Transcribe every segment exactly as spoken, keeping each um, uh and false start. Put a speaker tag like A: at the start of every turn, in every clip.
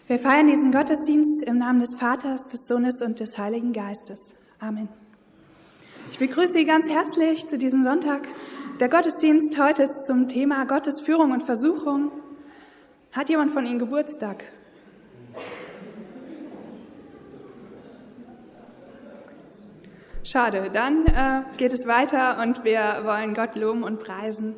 A: Wir feiern diesen Gottesdienst im Namen des Vaters, des Sohnes und des Heiligen Geistes. Amen. Ich begrüße Sie ganz herzlich zu diesem Sonntag. Der Gottesdienst heute ist zum Thema Gottes Führung und Versuchung. Hat jemand von Ihnen Geburtstag? Schade, dann äh, geht es weiter und wir wollen Gott loben und preisen.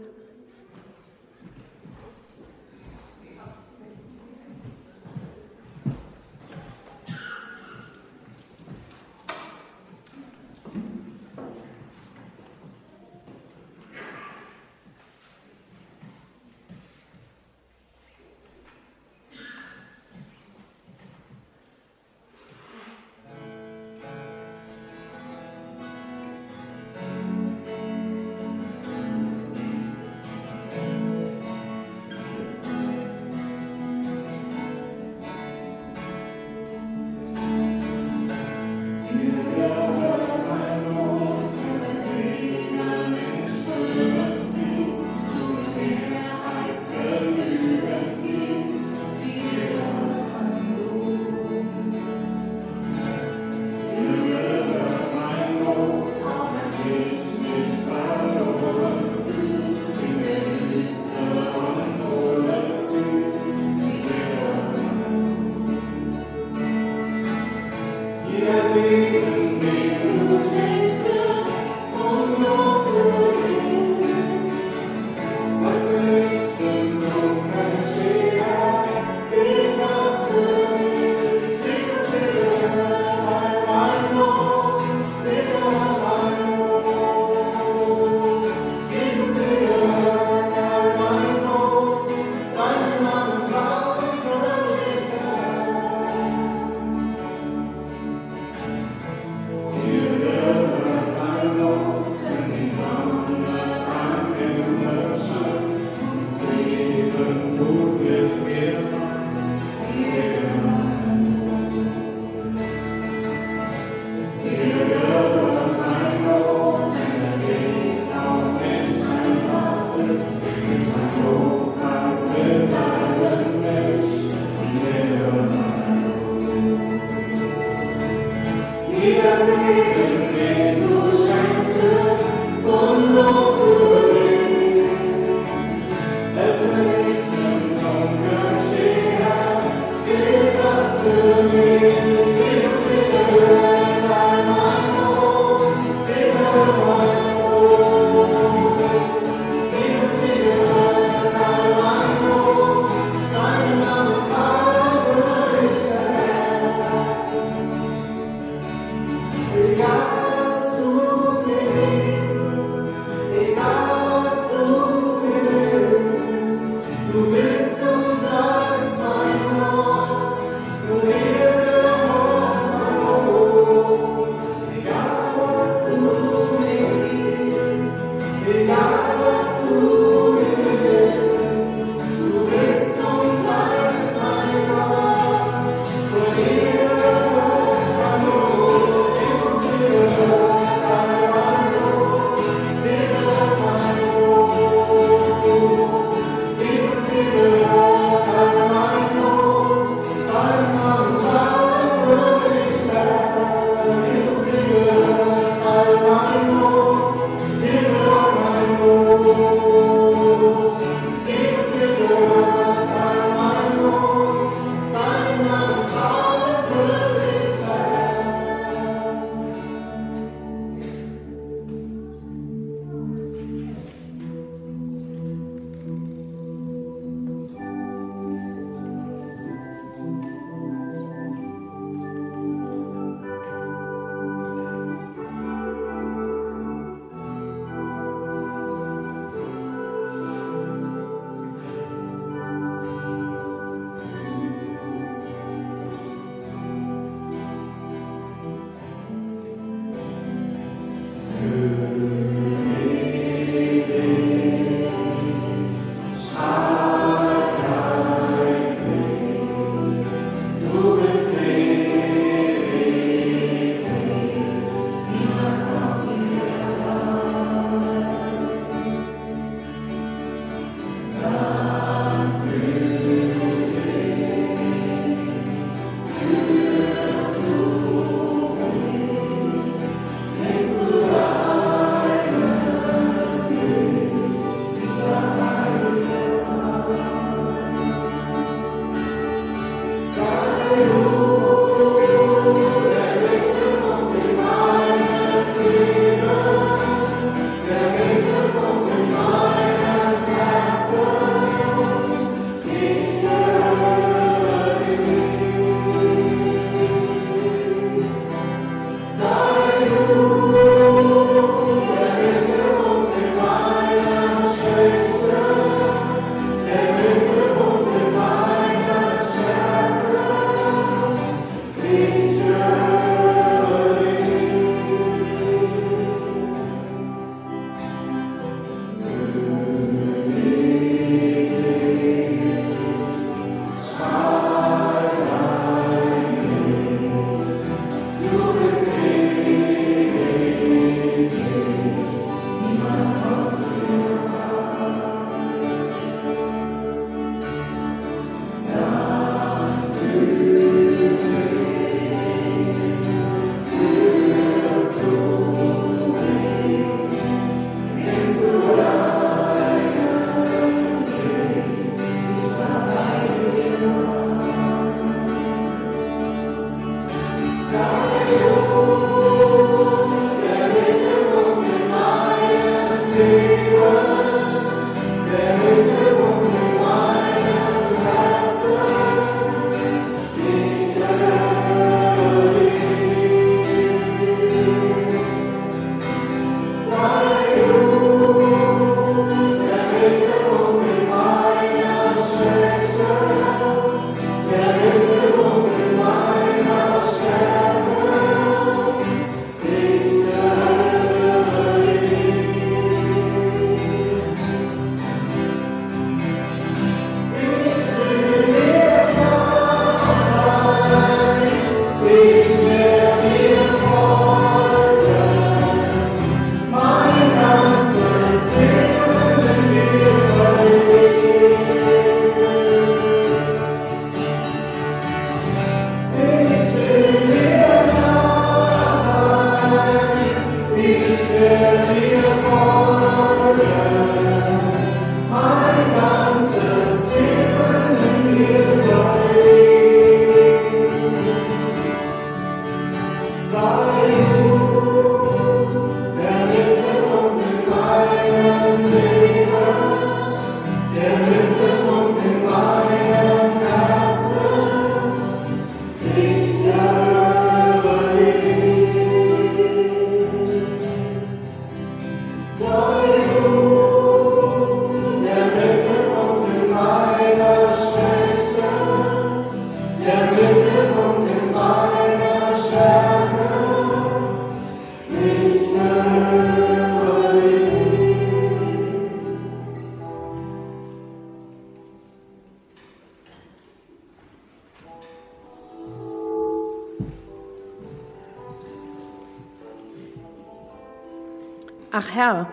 B: Ach Herr,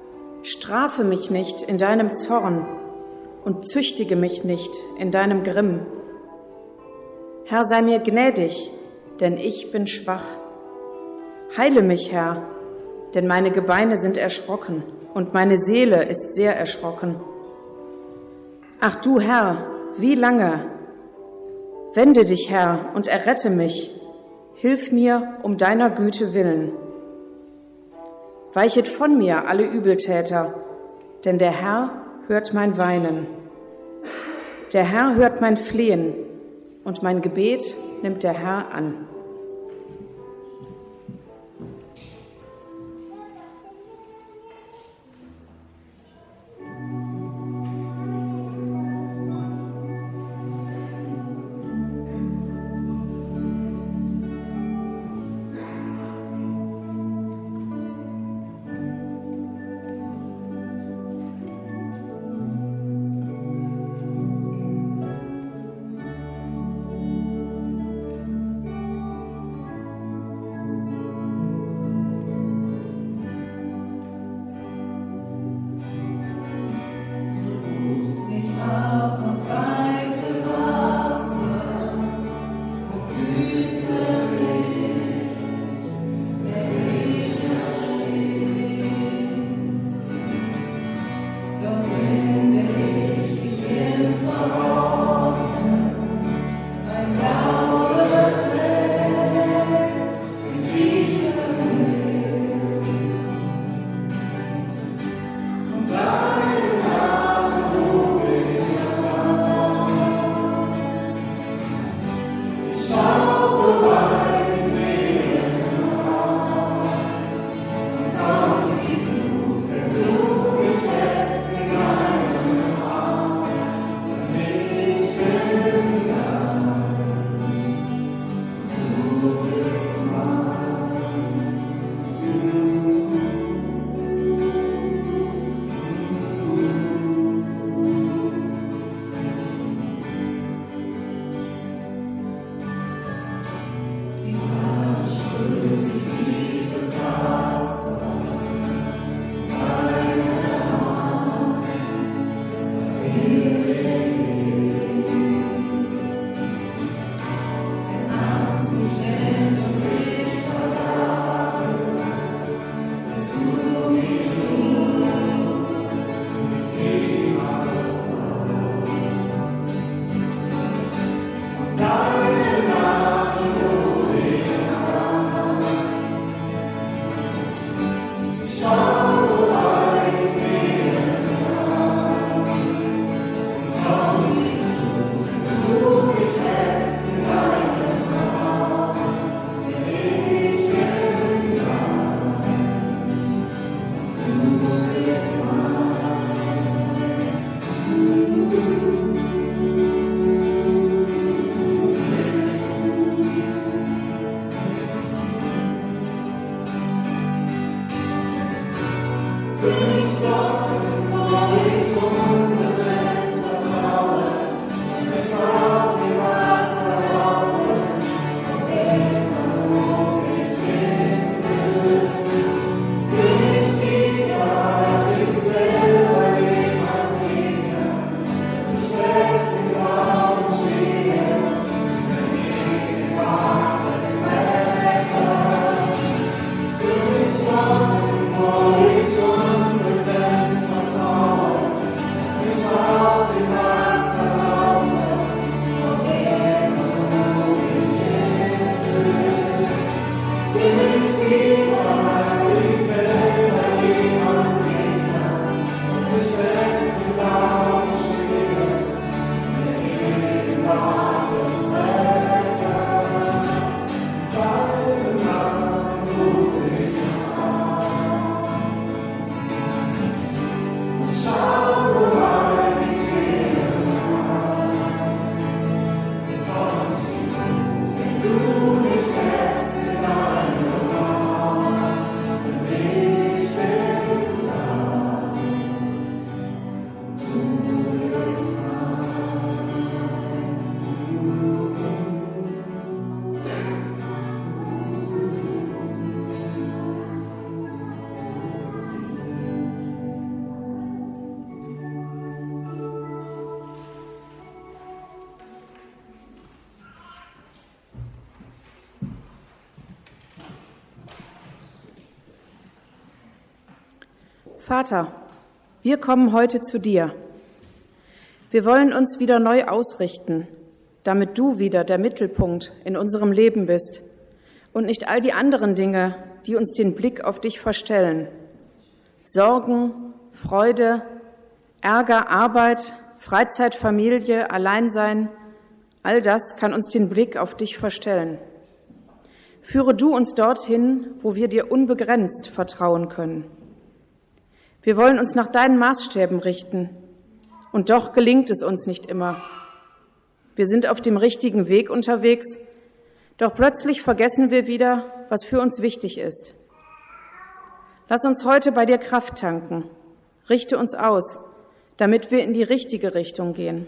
B: strafe mich nicht in deinem Zorn und züchtige mich nicht in deinem Grimm. Herr, sei mir gnädig, denn ich bin schwach. Heile mich, Herr, denn meine Gebeine sind erschrocken und meine Seele ist sehr erschrocken. Ach du Herr, wie lange? Wende dich, Herr, und errette mich. Hilf mir um deiner Güte willen. Weichet von mir alle Übeltäter, denn der Herr hört mein Weinen. Der Herr hört mein Flehen, und mein Gebet nimmt der Herr an. Vater, wir kommen heute zu dir. Wir wollen uns wieder neu ausrichten, damit du wieder der Mittelpunkt in unserem Leben bist und nicht all die anderen Dinge, die uns den Blick auf dich verstellen. Sorgen, Freude, Ärger, Arbeit, Freizeit, Familie, Alleinsein, all das kann uns den Blick auf dich verstellen. Führe du uns dorthin, wo wir dir unbegrenzt vertrauen können. Wir wollen uns nach deinen Maßstäben richten, und doch gelingt es uns nicht immer. Wir sind auf dem richtigen Weg unterwegs, doch plötzlich vergessen wir wieder, was für uns wichtig ist. Lass uns heute bei dir Kraft tanken, richte uns aus, damit wir in die richtige Richtung gehen.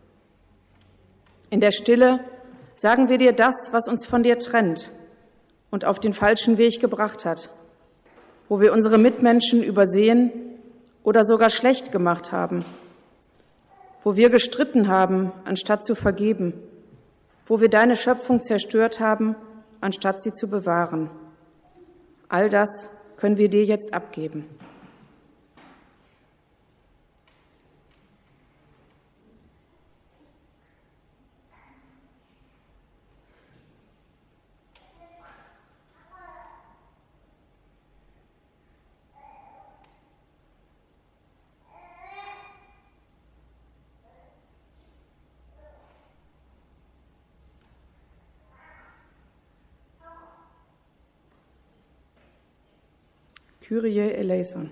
B: In der Stille sagen wir dir das, was uns von dir trennt und auf den falschen Weg gebracht hat, wo wir unsere Mitmenschen übersehen oder sogar schlecht gemacht haben, wo wir gestritten haben, anstatt zu vergeben, wo wir deine Schöpfung zerstört haben, anstatt sie zu bewahren. All das können wir dir jetzt abgeben. Kyrie eleison.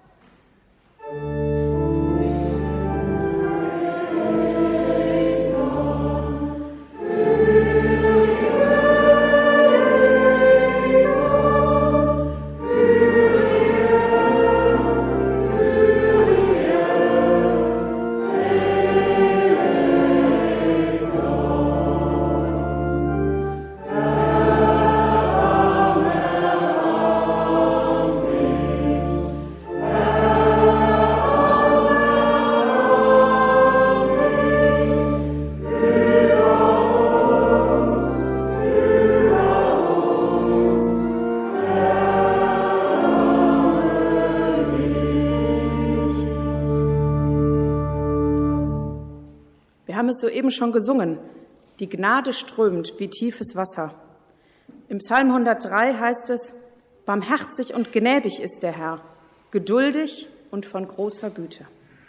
B: Wir haben es soeben schon gesungen. Die Gnade strömt wie tiefes Wasser. Im Psalm hundertdrei heißt es, barmherzig und gnädig ist der Herr, geduldig und von großer Güte.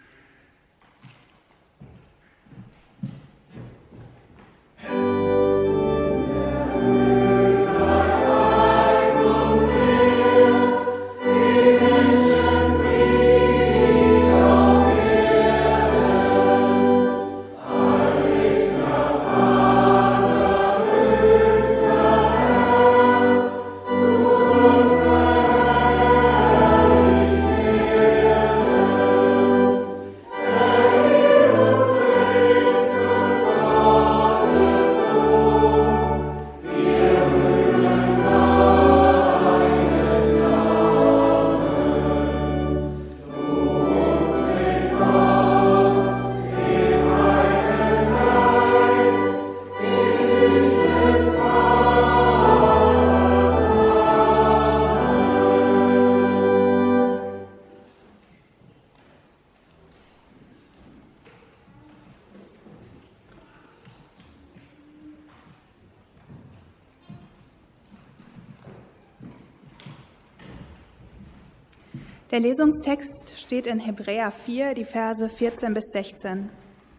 A: Der Lesungstext steht in Hebräer vier, die Verse vierzehn bis sechzehn.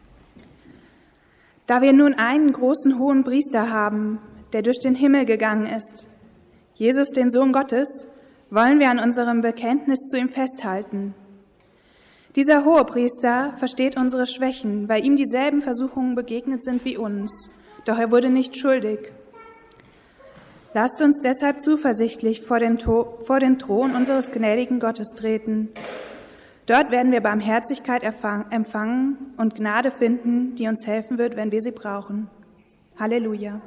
A: Da wir nun einen großen hohen Priester haben, der durch den Himmel gegangen ist, Jesus, den Sohn Gottes, wollen wir an unserem Bekenntnis zu ihm festhalten. Dieser Hohepriester versteht unsere Schwächen, weil ihm dieselben Versuchungen begegnet sind wie uns, doch er wurde nicht schuldig. Lasst uns deshalb zuversichtlich vor den, to- vor den Thron unseres gnädigen Gottes treten. Dort werden wir Barmherzigkeit erfang- empfangen und Gnade finden, die uns helfen wird, wenn wir sie brauchen. Halleluja.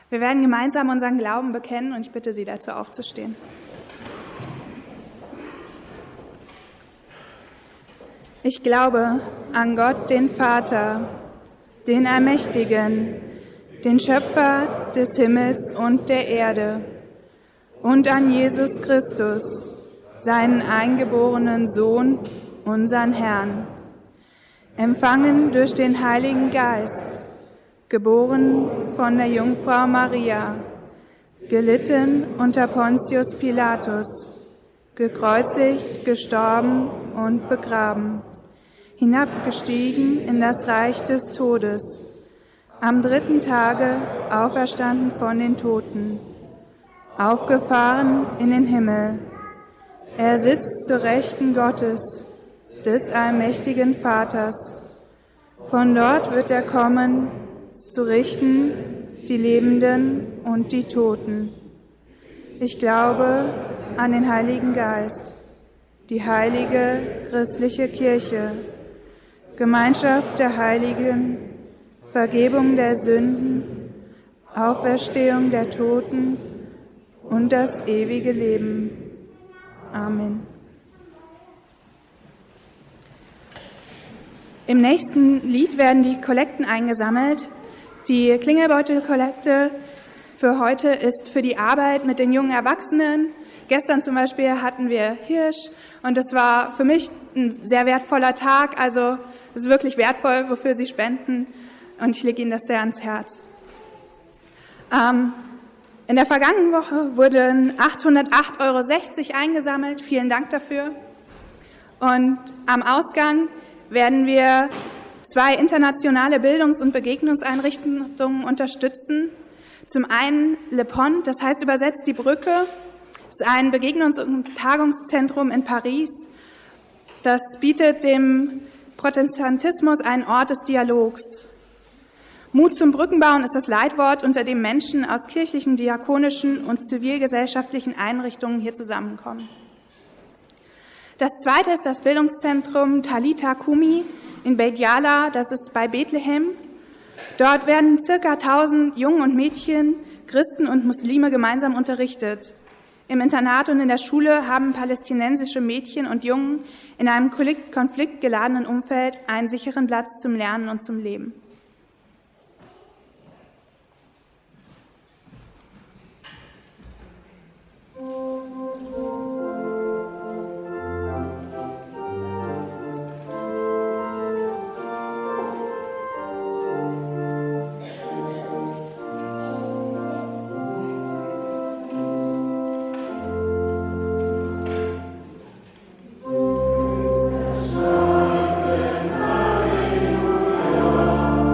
A: Wir werden gemeinsam unseren Glauben bekennen und ich bitte Sie dazu aufzustehen. Ich glaube an Gott, den Vater, den Allmächtigen, den Schöpfer des Himmels und der Erde, und an Jesus Christus, seinen eingeborenen Sohn, unseren Herrn, empfangen durch den Heiligen Geist, geboren von der Jungfrau Maria, gelitten unter Pontius Pilatus, gekreuzigt, gestorben und begraben, hinabgestiegen in das Reich des Todes, am dritten Tage auferstanden von den Toten, aufgefahren in den Himmel. Er sitzt zur Rechten Gottes, des allmächtigen Vaters. Von dort wird er kommen, zu richten die Lebenden und die Toten. Ich glaube an den Heiligen Geist, die heilige christliche Kirche, Gemeinschaft der Heiligen, Vergebung der Sünden, Auferstehung der Toten und das ewige Leben. Amen. Im nächsten Lied werden die Kollekten eingesammelt. Die Klingelbeutel-Kollekte für heute ist für die Arbeit mit den jungen Erwachsenen. Gestern zum Beispiel hatten wir Hirsch und es war für mich ein sehr wertvoller Tag. Also es ist wirklich wertvoll, wofür Sie spenden und ich lege Ihnen das sehr ans Herz. Ähm, in der vergangenen Woche wurden achthundertacht Euro sechzig eingesammelt. Vielen Dank dafür. Und am Ausgang werden wir zwei internationale Bildungs- und Begegnungseinrichtungen unterstützen. Zum einen Le Pont, das heißt übersetzt die Brücke, ist ein Begegnungs- und Tagungszentrum in Paris. Das bietet dem Protestantismus einen Ort des Dialogs. Mut zum Brückenbauen ist das Leitwort, unter dem Menschen aus kirchlichen, diakonischen und zivilgesellschaftlichen Einrichtungen hier zusammenkommen. Das zweite ist das Bildungszentrum Talitha Kumi in Beit Jala, das ist bei Bethlehem. Dort werden circa tausend Jungen und Mädchen, Christen und Muslime gemeinsam unterrichtet. Im Internat und in der Schule haben palästinensische Mädchen und Jungen in einem konfliktgeladenen Umfeld einen sicheren Platz zum Lernen und zum Leben.
C: Halleluja.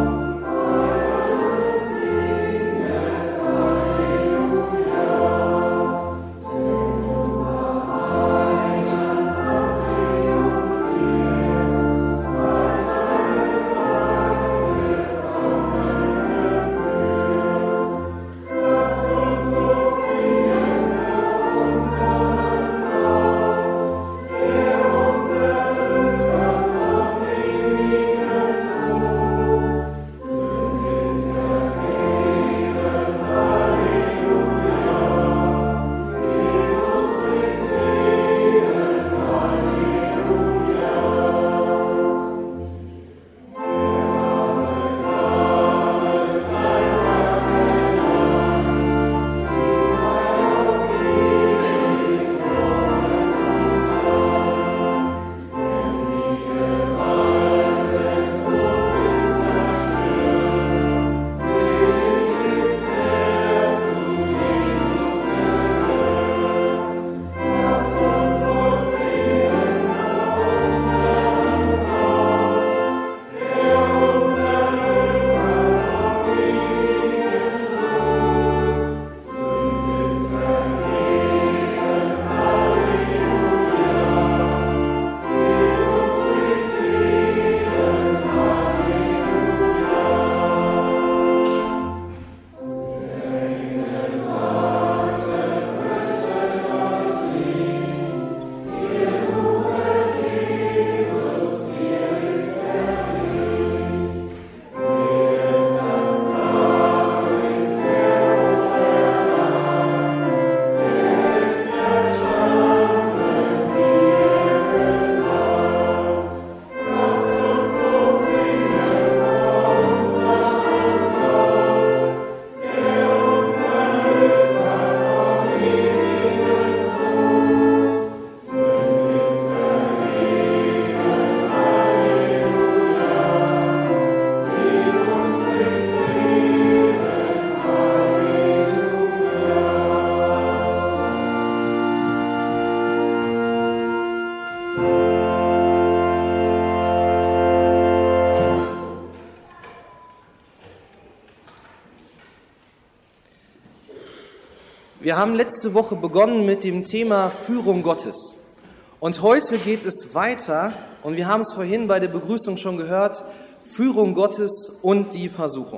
C: Wir haben letzte Woche begonnen mit dem Thema Führung Gottes. Und heute geht es weiter, und wir haben es vorhin bei der Begrüßung schon gehört, Führung Gottes und die Versuchung.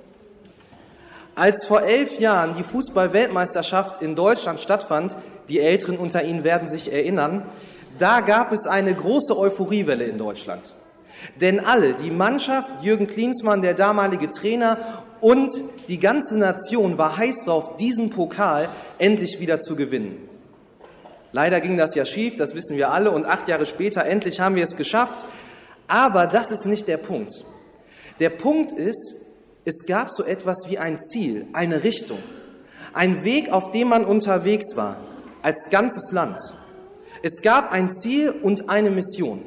C: Als vor elf Jahren die Fußball-Weltmeisterschaft in Deutschland stattfand, die Älteren unter Ihnen werden sich erinnern, da gab es eine große Euphoriewelle in Deutschland. Denn alle, die Mannschaft, Jürgen Klinsmann, der damalige Trainer, und die ganze Nation war heiß drauf, diesen Pokal endlich wieder zu gewinnen. Leider ging das ja schief, das wissen wir alle, und acht Jahre später endlich haben wir es geschafft. Aber das ist nicht der Punkt. Der Punkt ist, es gab so etwas wie ein Ziel, eine Richtung, ein Weg, auf dem man unterwegs war, als ganzes Land. Es gab ein Ziel und eine Mission.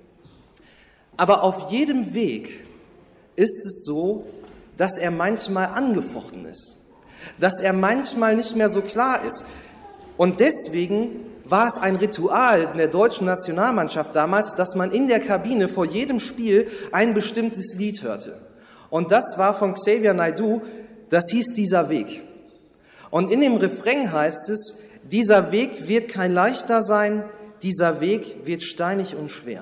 C: Aber auf jedem Weg ist es so, dass er manchmal angefochten ist, dass er manchmal nicht mehr so klar ist. Und deswegen war es ein Ritual in der deutschen Nationalmannschaft damals, dass man in der Kabine vor jedem Spiel ein bestimmtes Lied hörte. Und das war von Xavier Naidoo, das hieß Dieser Weg. Und in dem Refrain heißt es, dieser Weg wird kein leichter sein, dieser Weg wird steinig und schwer.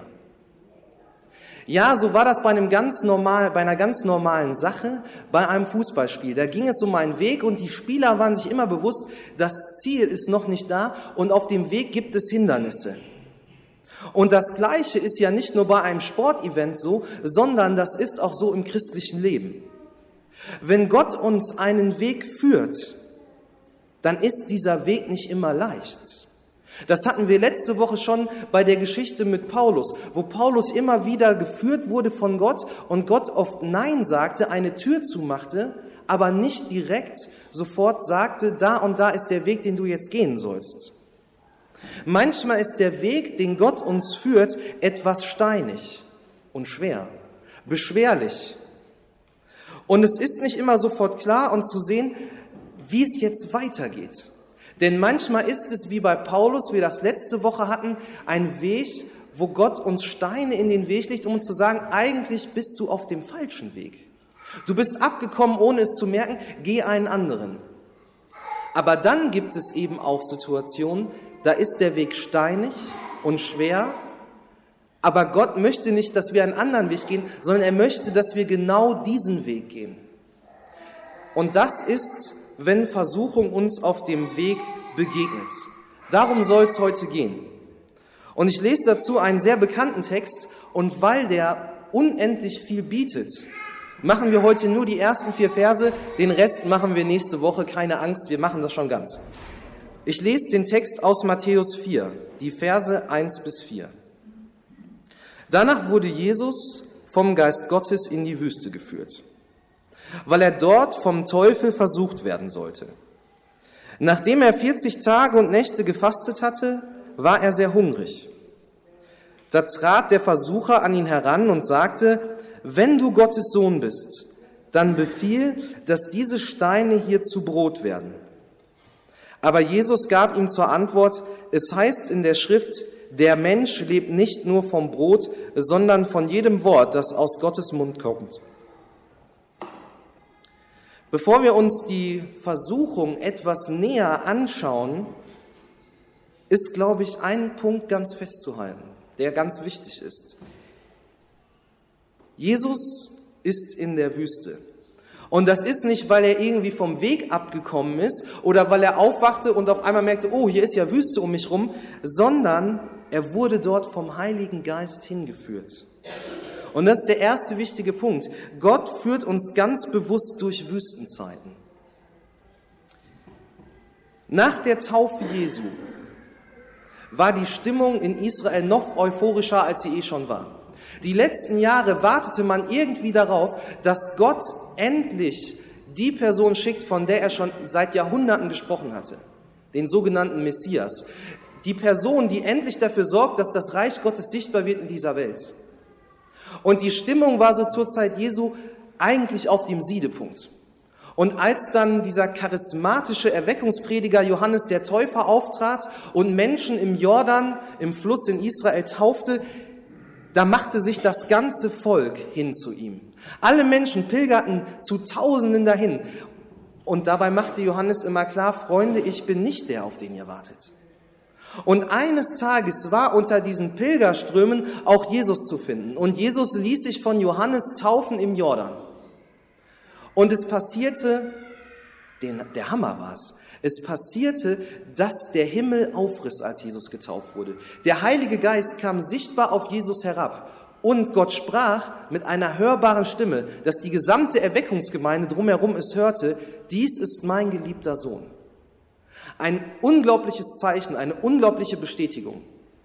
C: Ja, so war das bei einem ganz normal, bei einer ganz normalen Sache, bei einem Fußballspiel. Da ging es um einen Weg und die Spieler waren sich immer bewusst, das Ziel ist noch nicht da und auf dem Weg gibt es Hindernisse. Und das Gleiche ist ja nicht nur bei einem Sportevent so, sondern das ist auch so im christlichen Leben. Wenn Gott uns einen Weg führt, dann ist dieser Weg nicht immer leicht. Das hatten wir letzte Woche schon bei der Geschichte mit Paulus, wo Paulus immer wieder geführt wurde von Gott und Gott oft Nein sagte, eine Tür zumachte, aber nicht direkt sofort sagte, da und da ist der Weg, den du jetzt gehen sollst. Manchmal ist der Weg, den Gott uns führt, etwas steinig und schwer, beschwerlich. Und es ist nicht immer sofort klar und zu sehen, wie es jetzt weitergeht. Denn manchmal ist es, wie bei Paulus, wie wir das letzte Woche hatten, ein Weg, wo Gott uns Steine in den Weg legt, um uns zu sagen, eigentlich bist du auf dem falschen Weg. Du bist abgekommen, ohne es zu merken, geh einen anderen. Aber dann gibt es eben auch Situationen, da ist der Weg steinig und schwer, aber Gott möchte nicht, dass wir einen anderen Weg gehen, sondern er möchte, dass wir genau diesen Weg gehen. Und das ist, wenn Versuchung uns auf dem Weg begegnet. Darum soll es heute gehen. Und ich lese dazu einen sehr bekannten Text, und weil der unendlich viel bietet, machen wir heute nur die ersten vier Verse, den Rest machen wir nächste Woche, keine Angst, wir machen das schon ganz. Ich lese den Text aus Matthäus vier, die Verse eins bis vier. Danach wurde Jesus vom Geist Gottes in die Wüste geführt, weil er dort vom Teufel versucht werden sollte. Nachdem er vierzig Tage und Nächte gefastet hatte, war er sehr hungrig. Da trat der Versucher an ihn heran und sagte, wenn du Gottes Sohn bist, dann befiehl, dass diese Steine hier zu Brot werden. Aber Jesus gab ihm zur Antwort, es heißt in der Schrift, der Mensch lebt nicht nur vom Brot, sondern von jedem Wort, das aus Gottes Mund kommt. Bevor wir uns die Versuchung etwas näher anschauen, ist, glaube ich, ein Punkt ganz festzuhalten, der ganz wichtig ist. Jesus ist in der Wüste. Und das ist nicht, weil er irgendwie vom Weg abgekommen ist oder weil er aufwachte und auf einmal merkte, oh, hier ist ja Wüste um mich rum, sondern er wurde dort vom Heiligen Geist hingeführt. Und das ist der erste wichtige Punkt. Gott führt uns ganz bewusst durch Wüstenzeiten. Nach der Taufe Jesu war die Stimmung in Israel noch euphorischer, als sie eh schon war. Die letzten Jahre wartete man irgendwie darauf, dass Gott endlich die Person schickt, von der er schon seit Jahrhunderten gesprochen hatte, den sogenannten Messias. Die Person, die endlich dafür sorgt, dass das Reich Gottes sichtbar wird in dieser Welt. Und die Stimmung war so zur Zeit Jesu eigentlich auf dem Siedepunkt. Und als dann dieser charismatische Erweckungsprediger Johannes der Täufer auftrat und Menschen im Jordan, im Fluss in Israel taufte, da machte sich das ganze Volk hin zu ihm. Alle Menschen pilgerten zu Tausenden dahin. Und dabei machte Johannes immer klar, Freunde, ich bin nicht der, auf den ihr wartet. Und eines Tages war unter diesen Pilgerströmen auch Jesus zu finden. Und Jesus ließ sich von Johannes taufen im Jordan. Und es passierte, den, der Hammer war es, es passierte, dass der Himmel aufriss, als Jesus getauft wurde. Der Heilige Geist kam sichtbar auf Jesus herab. Und Gott sprach mit einer hörbaren Stimme, dass die gesamte Erweckungsgemeinde drumherum es hörte, dies ist mein geliebter Sohn. Ein unglaubliches Zeichen, eine unglaubliche Bestätigung.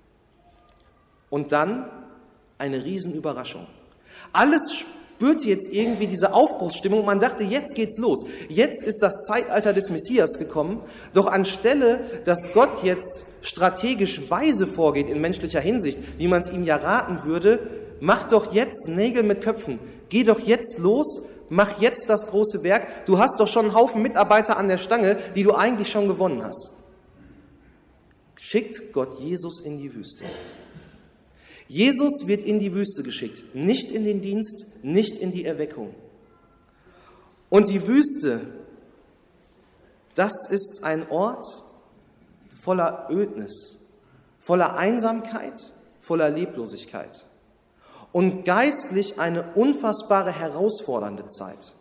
C: Und dann eine Riesenüberraschung. Alles spürte jetzt irgendwie diese Aufbruchsstimmung. Man dachte, jetzt geht's los. Jetzt ist das Zeitalter des Messias gekommen. Doch anstelle, dass Gott jetzt strategisch weise vorgeht in menschlicher Hinsicht, wie man es ihm ja raten würde, mach doch jetzt Nägel mit Köpfen. Geh doch jetzt los, mach jetzt das große Werk. Du hast doch schon einen Haufen Mitarbeiter an der Stange, die du eigentlich schon gewonnen hast. Schickt Gott Jesus in die Wüste. Jesus wird in die Wüste geschickt, nicht in den Dienst, nicht in die Erweckung. Und die Wüste, das ist ein Ort voller Ödnis, voller Einsamkeit, voller Leblosigkeit. Und geistlich eine unfassbare, herausfordernde Zeit.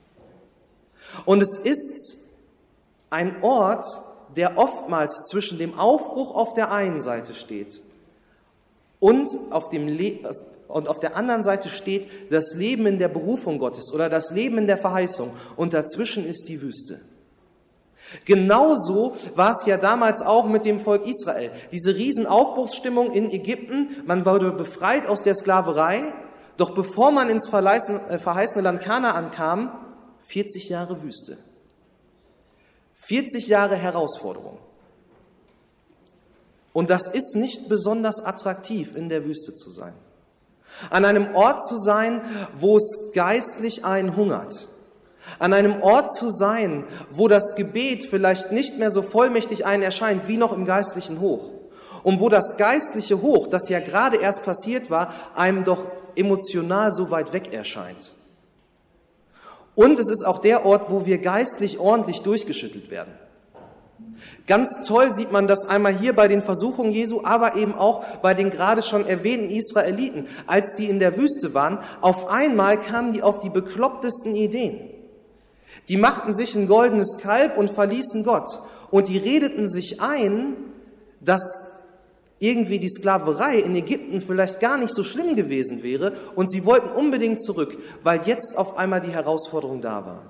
C: Und es ist ein Ort, der oftmals zwischen dem Aufbruch auf der einen Seite steht und auf, dem Le- und auf der anderen Seite steht das Leben in der Berufung Gottes oder das Leben in der Verheißung. Und dazwischen ist die Wüste. Genauso war es ja damals auch mit dem Volk Israel. Diese Riesenaufbruchsstimmung in Ägypten, man wurde befreit aus der Sklaverei, doch bevor man ins verheißene Land Kanaan kam, vierzig Jahre Wüste. vierzig Jahre Herausforderung. Und das ist nicht besonders attraktiv, in der Wüste zu sein. An einem Ort zu sein, wo es geistlich einen hungert. An einem Ort zu sein, wo das Gebet vielleicht nicht mehr so vollmächtig einen erscheint, wie noch im geistlichen Hoch. Und wo das geistliche Hoch, das ja gerade erst passiert war, einem doch emotional so weit weg erscheint. Und es ist auch der Ort, wo wir geistlich ordentlich durchgeschüttelt werden. Ganz toll sieht man das einmal hier bei den Versuchungen Jesu, aber eben auch bei den gerade schon erwähnten Israeliten. Als die in der Wüste waren, auf einmal kamen die auf die beklopptesten Ideen. Die machten sich ein goldenes Kalb und verließen Gott. Und die redeten sich ein, dass irgendwie die Sklaverei in Ägypten vielleicht gar nicht so schlimm gewesen wäre. Und sie wollten unbedingt zurück, weil jetzt auf einmal die Herausforderung da war.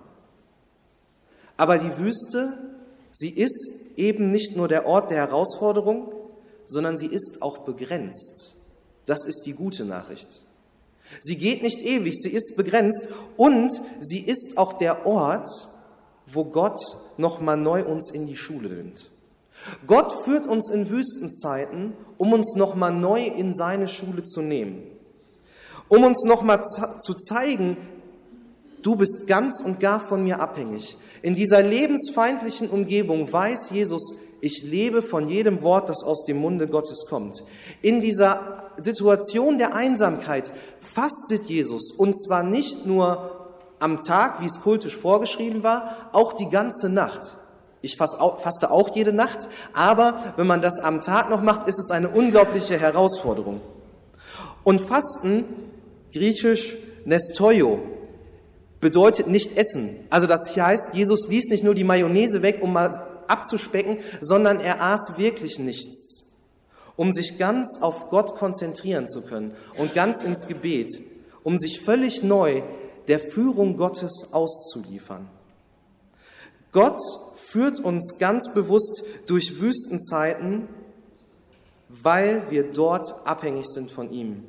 C: Aber die Wüste, sie ist eben nicht nur der Ort der Herausforderung, sondern sie ist auch begrenzt. Das ist die gute Nachricht. Sie geht nicht ewig, sie ist begrenzt und sie ist auch der Ort, wo Gott nochmal neu uns in die Schule nimmt. Gott führt uns in Wüstenzeiten, um uns nochmal neu in seine Schule zu nehmen. Um uns nochmal zu zeigen, du bist ganz und gar von mir abhängig. In dieser lebensfeindlichen Umgebung weiß Jesus, ich lebe von jedem Wort, das aus dem Munde Gottes kommt. In dieser Situation der Einsamkeit fastet Jesus, und zwar nicht nur am Tag, wie es kultisch vorgeschrieben war, auch die ganze Nacht. Ich faste auch jede Nacht, aber wenn man das am Tag noch macht, ist es eine unglaubliche Herausforderung. Und Fasten, griechisch nestoio, bedeutet nicht essen. Also das heißt, Jesus ließ nicht nur die Mayonnaise weg, um mal abzuspecken, sondern er aß wirklich nichts, um sich ganz auf Gott konzentrieren zu können und ganz ins Gebet, um sich völlig neu der Führung Gottes auszuliefern. Gott führt uns ganz bewusst durch Wüstenzeiten, weil wir dort abhängig sind von ihm.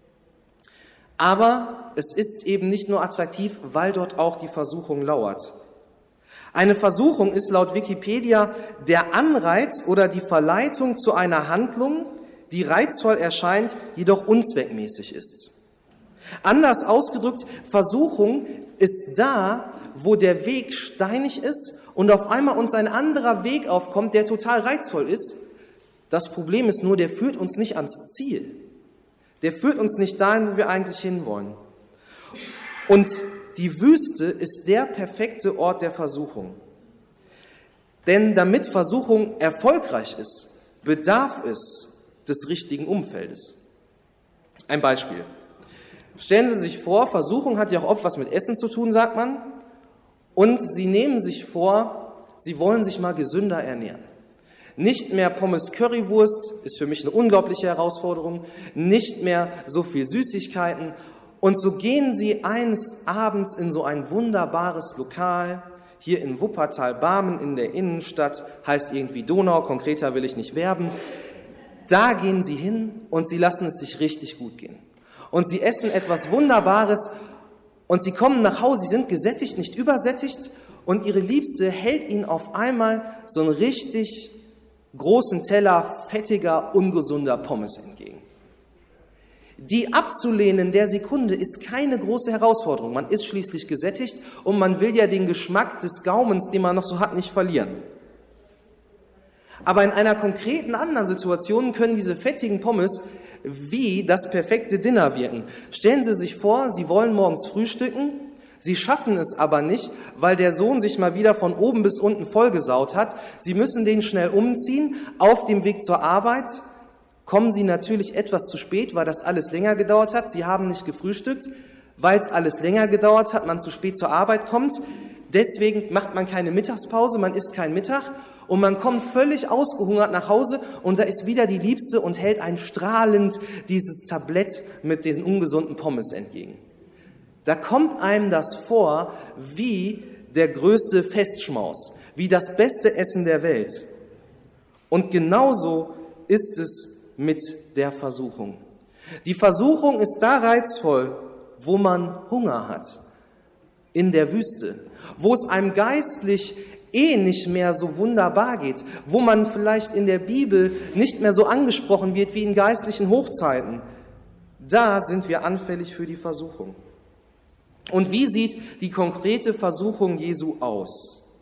C: Aber es ist eben nicht nur attraktiv, weil dort auch die Versuchung lauert. Eine Versuchung ist laut Wikipedia der Anreiz oder die Verleitung zu einer Handlung, die reizvoll erscheint, jedoch unzweckmäßig ist. Anders ausgedrückt, Versuchung ist da, wo der Weg steinig ist und auf einmal uns ein anderer Weg aufkommt, der total reizvoll ist. Das Problem ist nur, der führt uns nicht ans Ziel. Der führt uns nicht dahin, wo wir eigentlich hinwollen. Und die Wüste ist der perfekte Ort der Versuchung. Denn damit Versuchung erfolgreich ist, bedarf es des richtigen Umfeldes. Ein Beispiel. Stellen Sie sich vor, Versuchung hat ja auch oft was mit Essen zu tun, sagt man. Und Sie nehmen sich vor, Sie wollen sich mal gesünder ernähren. Nicht mehr Pommes Currywurst ist für mich eine unglaubliche Herausforderung. Nicht mehr so viel Süßigkeiten. Und so gehen Sie eines Abends in so ein wunderbares Lokal, hier in Wuppertal-Barmen in der Innenstadt, heißt irgendwie Donau, konkreter will ich nicht werben. Da gehen Sie hin und Sie lassen es sich richtig gut gehen. Und Sie essen etwas Wunderbares und Sie kommen nach Hause, Sie sind gesättigt, nicht übersättigt und Ihre Liebste hält Ihnen auf einmal so einen richtig großen Teller fettiger, ungesunder Pommes entgegen. Die abzulehnen in der Sekunde ist keine große Herausforderung. Man ist schließlich gesättigt und man will ja den Geschmack des Gaumens, den man noch so hat, nicht verlieren. Aber in einer konkreten anderen Situation können diese fettigen Pommes wie das perfekte Dinner wirken. Stellen Sie sich vor, Sie wollen morgens frühstücken, Sie schaffen es aber nicht, weil der Sohn sich mal wieder von oben bis unten vollgesaut hat. Sie müssen den schnell umziehen. Auf dem Weg zur Arbeit kommen Sie natürlich etwas zu spät, weil das alles länger gedauert hat. Sie haben nicht gefrühstückt, weil es alles länger gedauert hat, man zu spät zur Arbeit kommt. Deswegen macht man keine Mittagspause, man isst keinen Mittag und man kommt völlig ausgehungert nach Hause und da ist wieder die Liebste und hält einem strahlend dieses Tablett mit diesen ungesunden Pommes entgegen. Da kommt einem das vor wie der größte Festschmaus, wie das beste Essen der Welt. Und genauso ist es mit der Versuchung. Die Versuchung ist da reizvoll, wo man Hunger hat, in der Wüste, wo es einem geistlich eh nicht mehr so wunderbar geht, wo man vielleicht in der Bibel nicht mehr so angesprochen wird wie in geistlichen Hochzeiten. Da sind wir anfällig für die Versuchung. Und wie sieht die konkrete Versuchung Jesu aus?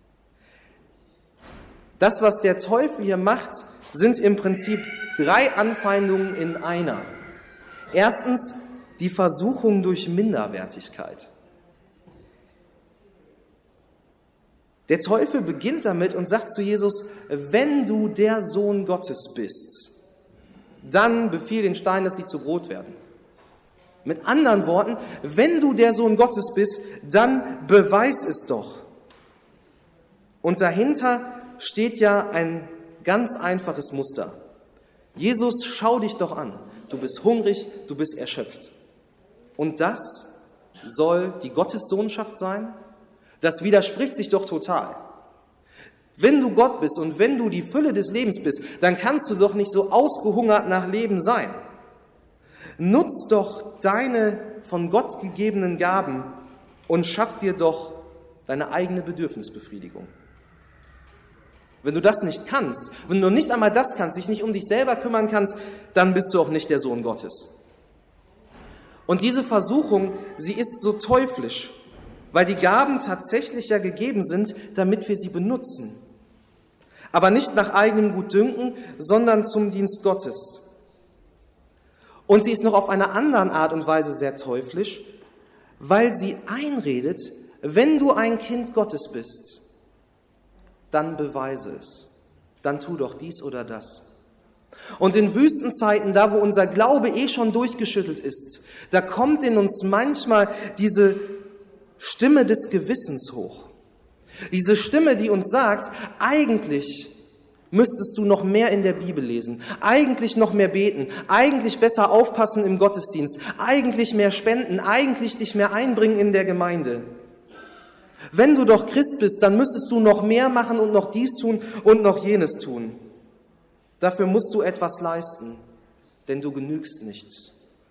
C: Das, was der Teufel hier macht, sind im Prinzip drei Anfeindungen in einer. Erstens die Versuchung durch Minderwertigkeit. Der Teufel beginnt damit und sagt zu Jesus, wenn du der Sohn Gottes bist, dann befiehl den Steinen, dass sie zu Brot werden. Mit anderen Worten, wenn du der Sohn Gottes bist, dann beweis es doch. Und dahinter steht ja ein ganz einfaches Muster. Jesus, schau dich doch an. Du bist hungrig, du bist erschöpft. Und das soll die Gottessohnschaft sein? Das widerspricht sich doch total. Wenn du Gott bist und wenn du die Fülle des Lebens bist, dann kannst du doch nicht so ausgehungert nach Leben sein. Nutz doch deine von Gott gegebenen Gaben und schaff dir doch deine eigene Bedürfnisbefriedigung. Wenn du das nicht kannst, wenn du nicht einmal das kannst, dich nicht um dich selber kümmern kannst, dann bist du auch nicht der Sohn Gottes. Und diese Versuchung, sie ist so teuflisch, weil die Gaben tatsächlich ja gegeben sind, damit wir sie benutzen. Aber nicht nach eigenem Gutdünken, sondern zum Dienst Gottes. Und sie ist noch auf eine andere Art und Weise sehr teuflisch, weil sie einredet, wenn du ein Kind Gottes bist, dann beweise es, dann tu doch dies oder das. Und in Wüstenzeiten, da wo unser Glaube eh schon durchgeschüttelt ist, da kommt in uns manchmal diese Stimme des Gewissens hoch. Diese Stimme, die uns sagt, eigentlich müsstest du noch mehr in der Bibel lesen, eigentlich noch mehr beten, eigentlich besser aufpassen im Gottesdienst, eigentlich mehr spenden, eigentlich dich mehr einbringen in der Gemeinde. Wenn du doch Christ bist, dann müsstest du noch mehr machen und noch dies tun und noch jenes tun. Dafür musst du etwas leisten, denn du genügst nicht.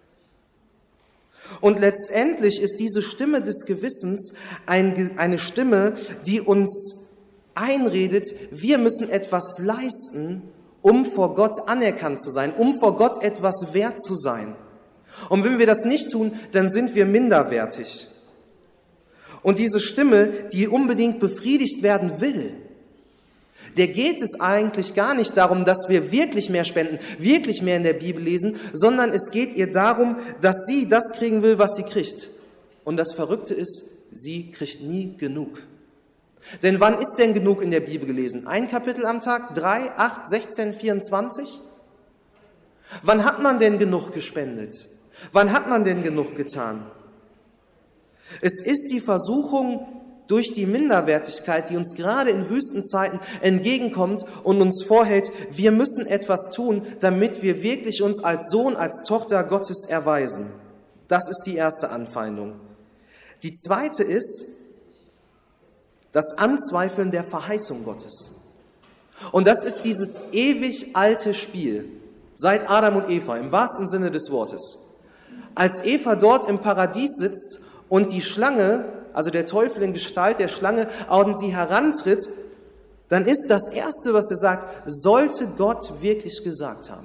C: Und letztendlich ist diese Stimme des Gewissens eine Stimme, die uns einredet, wir müssen etwas leisten, um vor Gott anerkannt zu sein, um vor Gott etwas wert zu sein. Und wenn wir das nicht tun, dann sind wir minderwertig. Und diese Stimme, die unbedingt befriedigt werden will, der geht es eigentlich gar nicht darum, dass wir wirklich mehr spenden, wirklich mehr in der Bibel lesen, sondern es geht ihr darum, dass sie das kriegen will, was sie kriegt. Und das Verrückte ist, sie kriegt nie genug. Denn wann ist denn genug in der Bibel gelesen? Ein Kapitel am Tag? Drei, acht, sechzehn, vierundzwanzig? Wann hat man denn genug gespendet? Wann hat man denn genug getan? Es ist die Versuchung durch die Minderwertigkeit, die uns gerade in Wüstenzeiten entgegenkommt und uns vorhält, wir müssen etwas tun, damit wir wirklich uns als Sohn, als Tochter Gottes erweisen. Das ist die erste Anfeindung. Die zweite ist das Anzweifeln der Verheißung Gottes. Und das ist dieses ewig alte Spiel seit Adam und Eva, im wahrsten Sinne des Wortes. Als Eva dort im Paradies sitzt und die Schlange, also der Teufel in Gestalt der Schlange, an sie herantritt, dann ist das Erste, was er sagt, sollte Gott wirklich gesagt haben.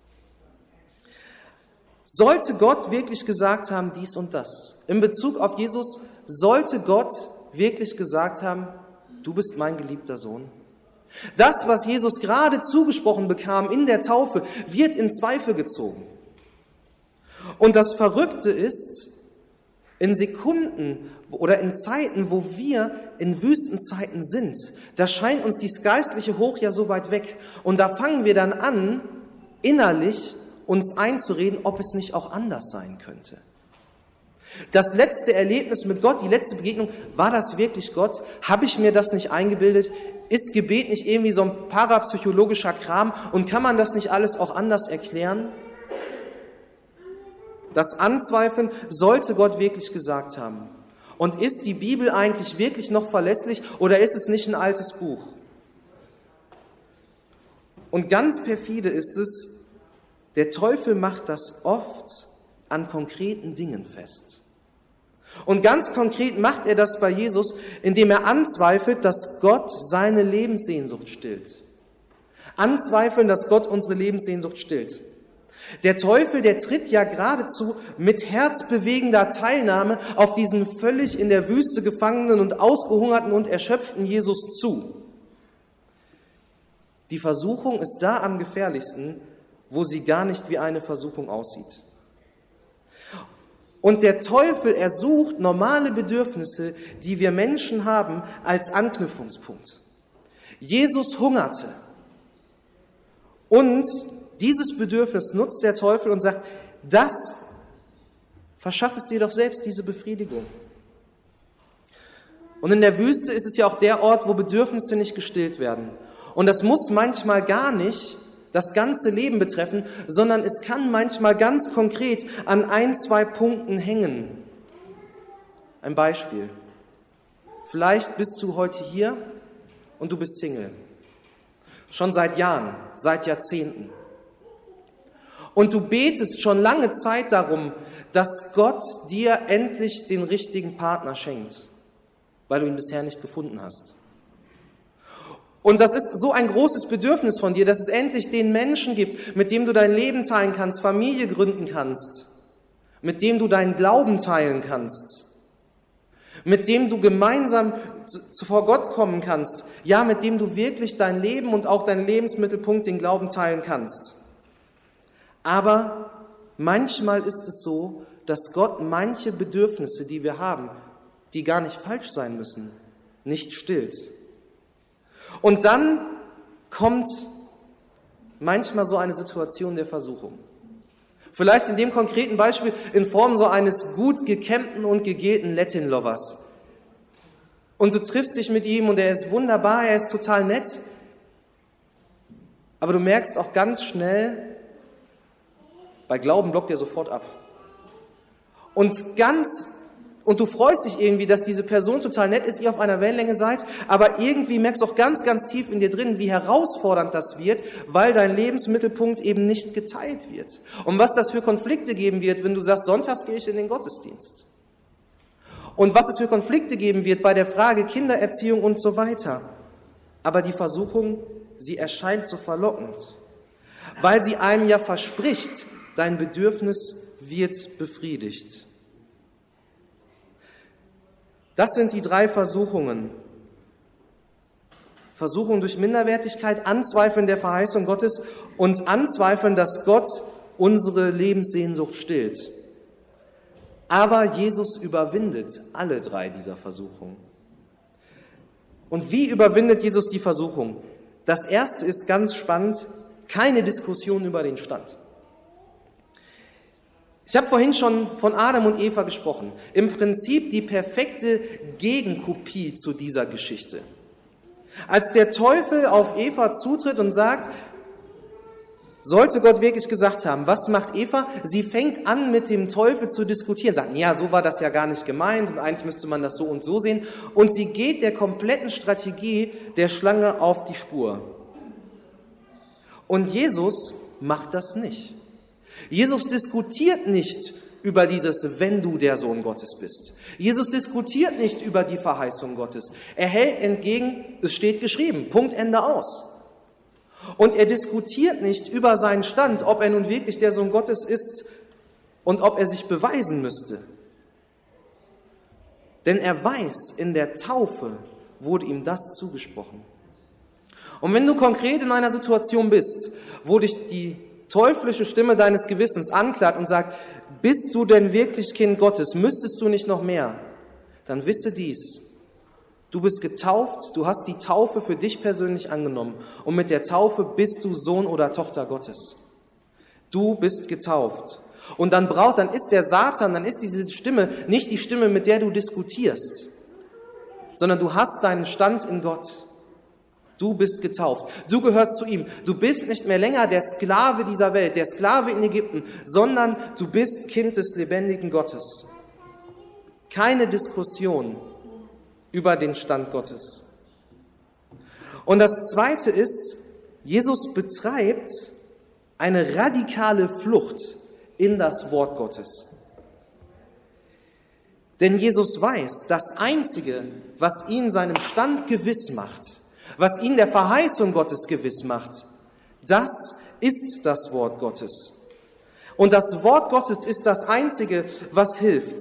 C: Sollte Gott wirklich gesagt haben, dies und das. In Bezug auf Jesus, sollte Gott wirklich gesagt haben, du bist mein geliebter Sohn. Das, was Jesus gerade zugesprochen bekam in der Taufe, wird in Zweifel gezogen. Und das Verrückte ist, in Sekunden oder in Zeiten, wo wir in Wüstenzeiten sind, da scheint uns dieses geistliche Hoch ja so weit weg. Und da fangen wir dann an, innerlich uns einzureden, ob es nicht auch anders sein könnte. Das letzte Erlebnis mit Gott, die letzte Begegnung, war das wirklich Gott? Habe ich mir das nicht eingebildet? Ist Gebet nicht irgendwie so ein parapsychologischer Kram? Und kann man das nicht alles auch anders erklären? Das Anzweifeln, sollte Gott wirklich gesagt haben? Und ist die Bibel eigentlich wirklich noch verlässlich oder ist es nicht ein altes Buch? Und ganz perfide ist es, der Teufel macht das oft an konkreten Dingen fest. Und ganz konkret macht er das bei Jesus, indem er anzweifelt, dass Gott seine Lebenssehnsucht stillt. Anzweifeln, dass Gott unsere Lebenssehnsucht stillt. Der Teufel, der tritt ja geradezu mit herzbewegender Teilnahme auf diesen völlig in der Wüste gefangenen und ausgehungerten und erschöpften Jesus zu. Die Versuchung ist da am gefährlichsten, wo sie gar nicht wie eine Versuchung aussieht. Und der Teufel ersucht normale Bedürfnisse, die wir Menschen haben, als Anknüpfungspunkt. Jesus hungerte. Und dieses Bedürfnis nutzt der Teufel und sagt, das, verschaff es dir doch selbst, diese Befriedigung. Und in der Wüste ist es ja auch der Ort, wo Bedürfnisse nicht gestillt werden. Und das muss manchmal gar nicht das ganze Leben betreffen, sondern es kann manchmal ganz konkret an ein, zwei Punkten hängen. Ein Beispiel. Vielleicht bist du heute hier und du bist Single. Schon seit Jahren, seit Jahrzehnten. Und du betest schon lange Zeit darum, dass Gott dir endlich den richtigen Partner schenkt, weil du ihn bisher nicht gefunden hast. Und das ist so ein großes Bedürfnis von dir, dass es endlich den Menschen gibt, mit dem du dein Leben teilen kannst, Familie gründen kannst, mit dem du deinen Glauben teilen kannst, mit dem du gemeinsam zu, vor Gott kommen kannst, ja, mit dem du wirklich dein Leben und auch deinen Lebensmittelpunkt, den Glauben teilen kannst. Aber manchmal ist es so, dass Gott manche Bedürfnisse, die wir haben, die gar nicht falsch sein müssen, nicht stillt. Und dann kommt manchmal so eine Situation der Versuchung. Vielleicht in dem konkreten Beispiel in Form so eines gut gekämmten und gegelten Latin-Lovers. Und du triffst dich mit ihm und er ist wunderbar, er ist total nett. Aber du merkst auch ganz schnell, bei Glauben blockt er sofort ab. Und ganz Und du freust dich irgendwie, dass diese Person total nett ist, ihr auf einer Wellenlänge seid, aber irgendwie merkst du auch ganz, ganz tief in dir drin, wie herausfordernd das wird, weil dein Lebensmittelpunkt eben nicht geteilt wird. Und was das für Konflikte geben wird, wenn du sagst, sonntags gehe ich in den Gottesdienst. Und was es für Konflikte geben wird bei der Frage Kindererziehung und so weiter. Aber die Versuchung, sie erscheint so verlockend, weil sie einem ja verspricht, dein Bedürfnis wird befriedigt. Das sind die drei Versuchungen. Versuchung durch Minderwertigkeit, Anzweifeln der Verheißung Gottes und Anzweifeln, dass Gott unsere Lebenssehnsucht stillt. Aber Jesus überwindet alle drei dieser Versuchungen. Und wie überwindet Jesus die Versuchung? Das erste ist ganz spannend, keine Diskussion über den Stand. Ich habe vorhin schon von Adam und Eva gesprochen. Im Prinzip die perfekte Gegenkopie zu dieser Geschichte. Als der Teufel auf Eva zutritt und sagt, sollte Gott wirklich gesagt haben, was macht Eva? Sie fängt an, mit dem Teufel zu diskutieren, sagt, ja, so war das ja gar nicht gemeint und eigentlich müsste man das so und so sehen. Und sie geht der kompletten Strategie der Schlange auf die Spur. Und Jesus macht das nicht. Jesus diskutiert nicht über dieses, wenn du der Sohn Gottes bist. Jesus diskutiert nicht über die Verheißung Gottes. Er hält entgegen, es steht geschrieben, Punkt, Ende, aus. Und er diskutiert nicht über seinen Stand, ob er nun wirklich der Sohn Gottes ist und ob er sich beweisen müsste. Denn er weiß, in der Taufe wurde ihm das zugesprochen. Und wenn du konkret in einer Situation bist, wo dich die teuflische Stimme deines Gewissens anklagt und sagt, bist du denn wirklich Kind Gottes, müsstest du nicht noch mehr, dann wisse dies, du bist getauft, du hast die Taufe für dich persönlich angenommen und mit der Taufe bist du Sohn oder Tochter Gottes. Du bist getauft. Und dann braucht, dann ist der Satan, dann ist diese Stimme nicht die Stimme, mit der du diskutierst, sondern du hast deinen Stand in Gott. Du bist getauft. Du gehörst zu ihm. Du bist nicht mehr länger der Sklave dieser Welt, der Sklave in Ägypten, sondern du bist Kind des lebendigen Gottes. Keine Diskussion über den Stand Gottes. Und das Zweite ist, Jesus betreibt eine radikale Flucht in das Wort Gottes. Denn Jesus weiß, das Einzige, was ihn seinem Stand gewiss macht, was ihn der Verheißung Gottes gewiss macht, das ist das Wort Gottes. Und das Wort Gottes ist das Einzige, was hilft.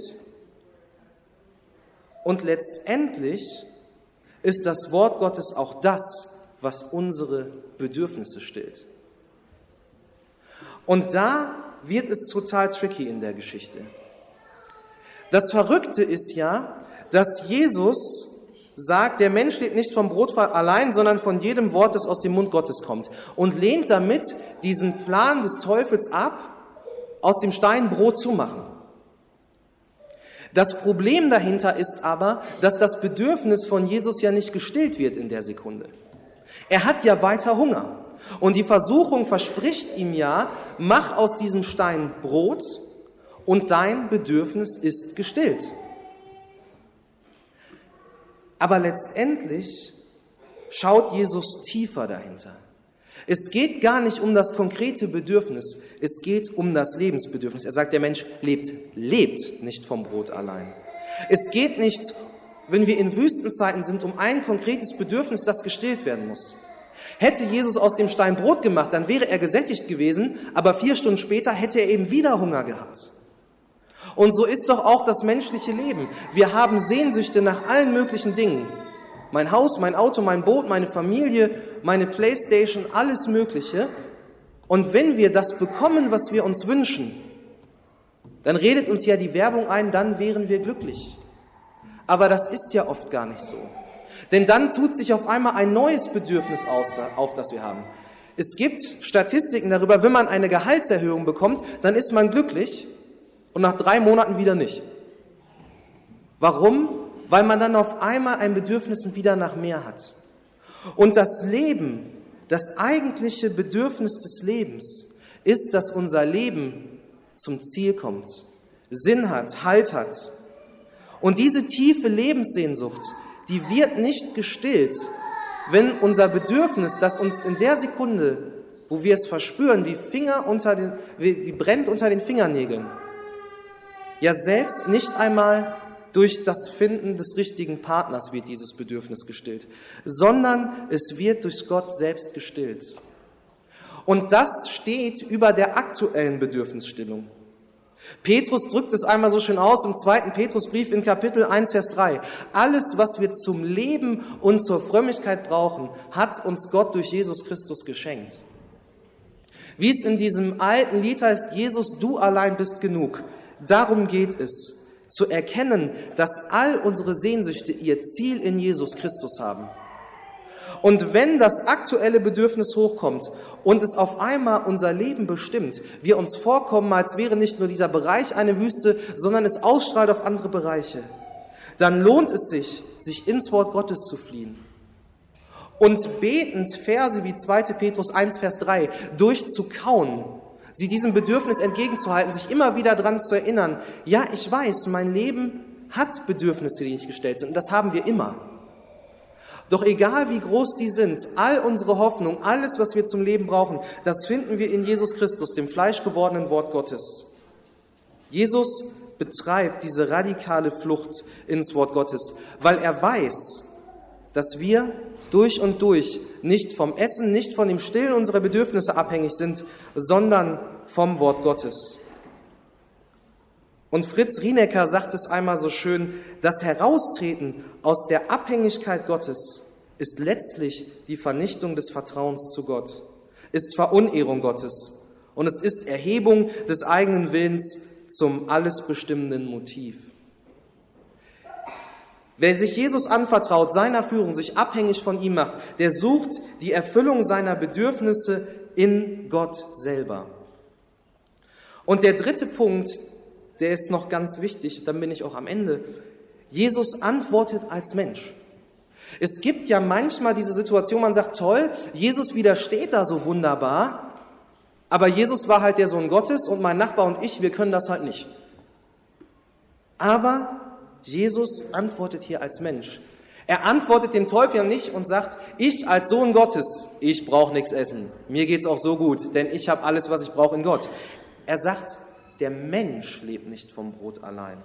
C: Und letztendlich ist das Wort Gottes auch das, was unsere Bedürfnisse stillt. Und da wird es total tricky in der Geschichte. Das Verrückte ist ja, dass Jesus sagt, der Mensch lebt nicht vom Brot allein, sondern von jedem Wort, das aus dem Mund Gottes kommt. Und lehnt damit diesen Plan des Teufels ab, aus dem Stein Brot zu machen. Das Problem dahinter ist aber, dass das Bedürfnis von Jesus ja nicht gestillt wird in der Sekunde. Er hat ja weiter Hunger. Und die Versuchung verspricht ihm ja, mach aus diesem Stein Brot und dein Bedürfnis ist gestillt. Aber letztendlich schaut Jesus tiefer dahinter. Es geht gar nicht um das konkrete Bedürfnis, es geht um das Lebensbedürfnis. Er sagt, der Mensch lebt, lebt nicht vom Brot allein. Es geht nicht, wenn wir in Wüstenzeiten sind, um ein konkretes Bedürfnis, das gestillt werden muss. Hätte Jesus aus dem Stein Brot gemacht, dann wäre er gesättigt gewesen, aber vier Stunden später hätte er eben wieder Hunger gehabt. Und so ist doch auch das menschliche Leben. Wir haben Sehnsüchte nach allen möglichen Dingen. Mein Haus, mein Auto, mein Boot, meine Familie, meine Playstation, alles Mögliche. Und wenn wir das bekommen, was wir uns wünschen, dann redet uns ja die Werbung ein, dann wären wir glücklich. Aber das ist ja oft gar nicht so. Denn dann tut sich auf einmal ein neues Bedürfnis auf, das wir haben. Es gibt Statistiken darüber, wenn man eine Gehaltserhöhung bekommt, dann ist man glücklich. Und nach drei Monaten wieder nicht. Warum? Weil man dann auf einmal ein Bedürfnis wieder nach mehr hat. Und das Leben, das eigentliche Bedürfnis des Lebens, ist, dass unser Leben zum Ziel kommt, Sinn hat, Halt hat. Und diese tiefe Lebenssehnsucht, die wird nicht gestillt, wenn unser Bedürfnis, das uns in der Sekunde, wo wir es verspüren, wie, Finger unter den, wie, wie brennt unter den Fingernägeln, ja, selbst nicht einmal durch das Finden des richtigen Partners wird dieses Bedürfnis gestillt, sondern es wird durch Gott selbst gestillt. Und das steht über der aktuellen Bedürfnisstillung. Petrus drückt es einmal so schön aus im zweiten Petrusbrief in Kapitel eins, Vers drei. Alles, was wir zum Leben und zur Frömmigkeit brauchen, hat uns Gott durch Jesus Christus geschenkt. Wie es in diesem alten Lied heißt, Jesus, du allein bist genug. Darum geht es, zu erkennen, dass all unsere Sehnsüchte ihr Ziel in Jesus Christus haben. Und wenn das aktuelle Bedürfnis hochkommt und es auf einmal unser Leben bestimmt, wir uns vorkommen, als wäre nicht nur dieser Bereich eine Wüste, sondern es ausstrahlt auf andere Bereiche, dann lohnt es sich, sich ins Wort Gottes zu fliehen. Und betend Verse wie zweiter Petrus eins, Vers drei durchzukauen, sie diesem Bedürfnis entgegenzuhalten, sich immer wieder daran zu erinnern, ja, ich weiß, mein Leben hat Bedürfnisse, die nicht gestellt sind, und das haben wir immer. Doch egal wie groß die sind, all unsere Hoffnung, alles, was wir zum Leben brauchen, das finden wir in Jesus Christus, dem fleischgewordenen Wort Gottes. Jesus betreibt diese radikale Flucht ins Wort Gottes, weil er weiß, dass wir durch und durch nicht vom Essen, nicht von dem Stillen unserer Bedürfnisse abhängig sind, sondern vom Wort Gottes. Und Fritz Rienecker sagt es einmal so schön, das Heraustreten aus der Abhängigkeit Gottes ist letztlich die Vernichtung des Vertrauens zu Gott, ist Verunehrung Gottes und es ist Erhebung des eigenen Willens zum alles bestimmenden Motiv. Wer sich Jesus anvertraut, seiner Führung, sich abhängig von ihm macht, der sucht die Erfüllung seiner Bedürfnisse in Gott selber. Und der dritte Punkt, der ist noch ganz wichtig, dann bin ich auch am Ende. Jesus antwortet als Mensch. Es gibt ja manchmal diese Situation, man sagt, toll, Jesus widersteht da so wunderbar, aber Jesus war halt der Sohn Gottes und mein Nachbar und ich, wir können das halt nicht. Aber Jesus antwortet hier als Mensch. Er antwortet dem Teufel nicht und sagt, ich als Sohn Gottes, ich brauche nichts essen. Mir geht's auch so gut, denn ich habe alles, was ich brauche in Gott. Er sagt, der Mensch lebt nicht vom Brot allein.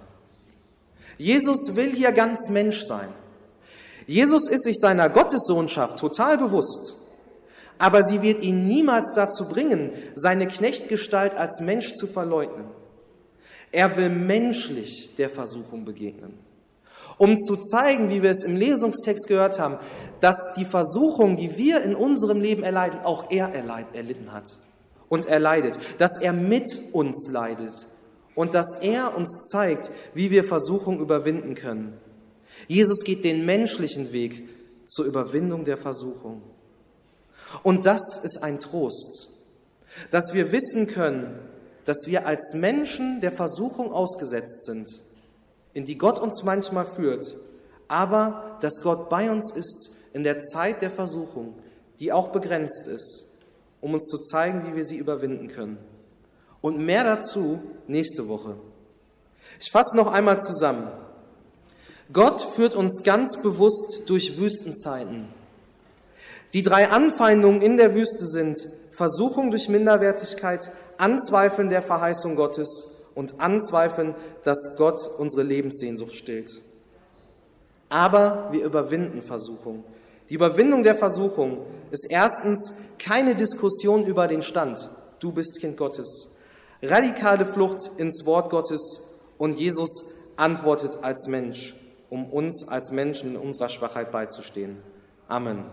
C: Jesus will hier ganz Mensch sein. Jesus ist sich seiner Gottessohnschaft total bewusst, aber sie wird ihn niemals dazu bringen, seine Knechtgestalt als Mensch zu verleugnen. Er will menschlich der Versuchung begegnen, um zu zeigen, wie wir es im Lesungstext gehört haben, dass die Versuchung, die wir in unserem Leben erleiden, auch er erlitten hat und erleidet, dass er mit uns leidet und dass er uns zeigt, wie wir Versuchung überwinden können. Jesus geht den menschlichen Weg zur Überwindung der Versuchung. Und das ist ein Trost, dass wir wissen können, dass wir als Menschen der Versuchung ausgesetzt sind, in die Gott uns manchmal führt, aber dass Gott bei uns ist in der Zeit der Versuchung, die auch begrenzt ist, um uns zu zeigen, wie wir sie überwinden können. Und mehr dazu nächste Woche. Ich fasse noch einmal zusammen. Gott führt uns ganz bewusst durch Wüstenzeiten. Die drei Anfeindungen in der Wüste sind Versuchung durch Minderwertigkeit, Anzweifeln der Verheißung Gottes und Anzweifeln, dass Gott unsere Lebenssehnsucht stillt. Aber wir überwinden Versuchung. Die Überwindung der Versuchung ist erstens keine Diskussion über den Stand. Du bist Kind Gottes. Radikale Flucht ins Wort Gottes und Jesus antwortet als Mensch, um uns als Menschen in unserer Schwachheit beizustehen. Amen.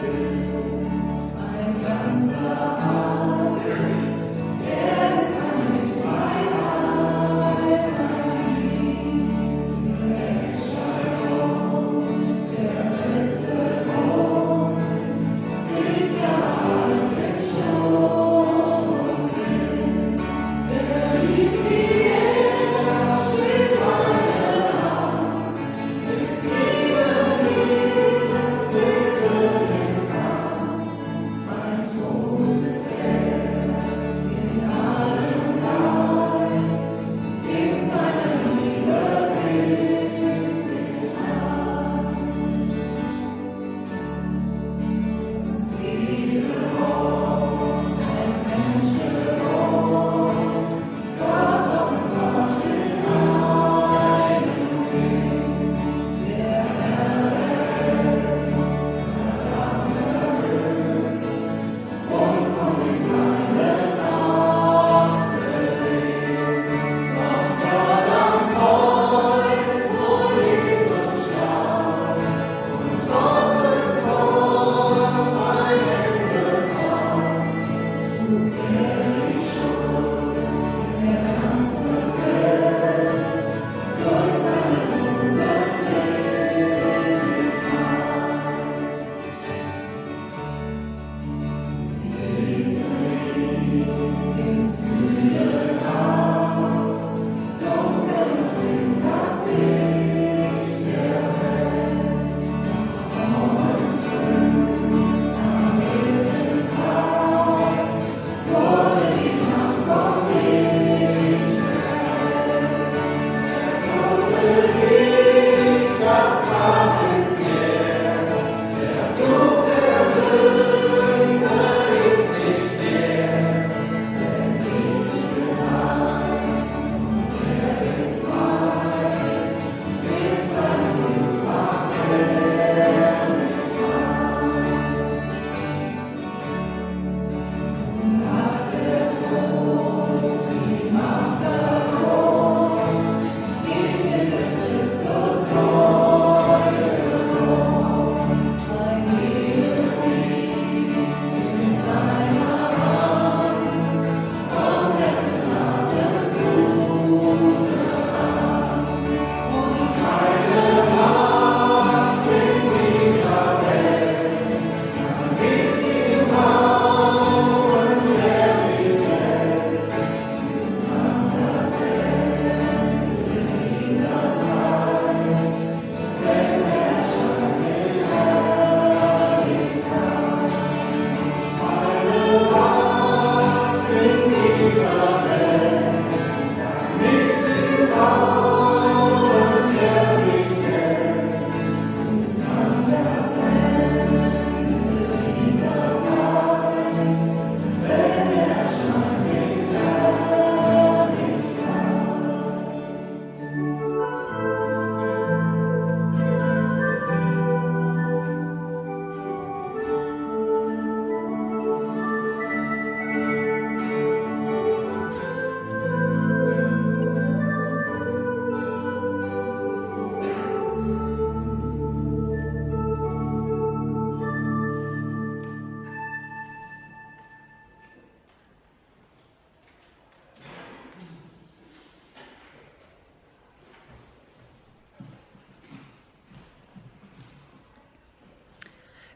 D: Christus ist mein ganzer Alles, der ist mein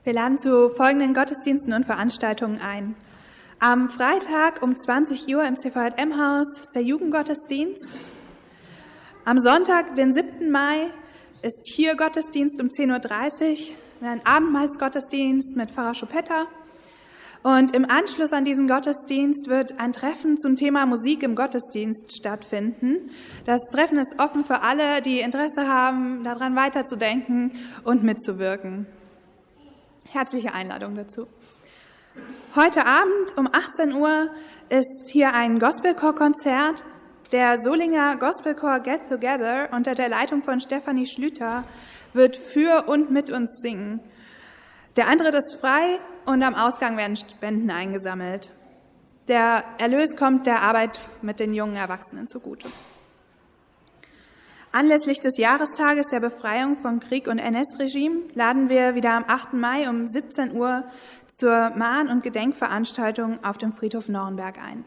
A: Wir laden zu folgenden Gottesdiensten und Veranstaltungen ein. Am Freitag um zwanzig Uhr im C V J M-Haus ist der Jugendgottesdienst. Am Sonntag, den siebten Mai, ist hier Gottesdienst um zehn Uhr dreißig, ein Abendmahlsgottesdienst mit Pfarrer Schupetta. Und im Anschluss an diesen Gottesdienst wird ein Treffen zum Thema Musik im Gottesdienst stattfinden. Das Treffen ist offen für alle, die Interesse haben, daran weiterzudenken und mitzuwirken. Herzliche Einladung dazu. Heute Abend um achtzehn Uhr ist hier ein Gospelchor-Konzert. Der Solinger Gospelchor Get Together unter der Leitung von Stefanie Schlüter wird für und mit uns singen. Der Eintritt ist frei und am Ausgang werden Spenden eingesammelt. Der Erlös kommt der Arbeit mit den jungen Erwachsenen zugute. Anlässlich des Jahrestages der Befreiung von Krieg und N S-Regime laden wir wieder am achten Mai um siebzehn Uhr zur Mahn- und Gedenkveranstaltung auf dem Friedhof Norrenberg ein.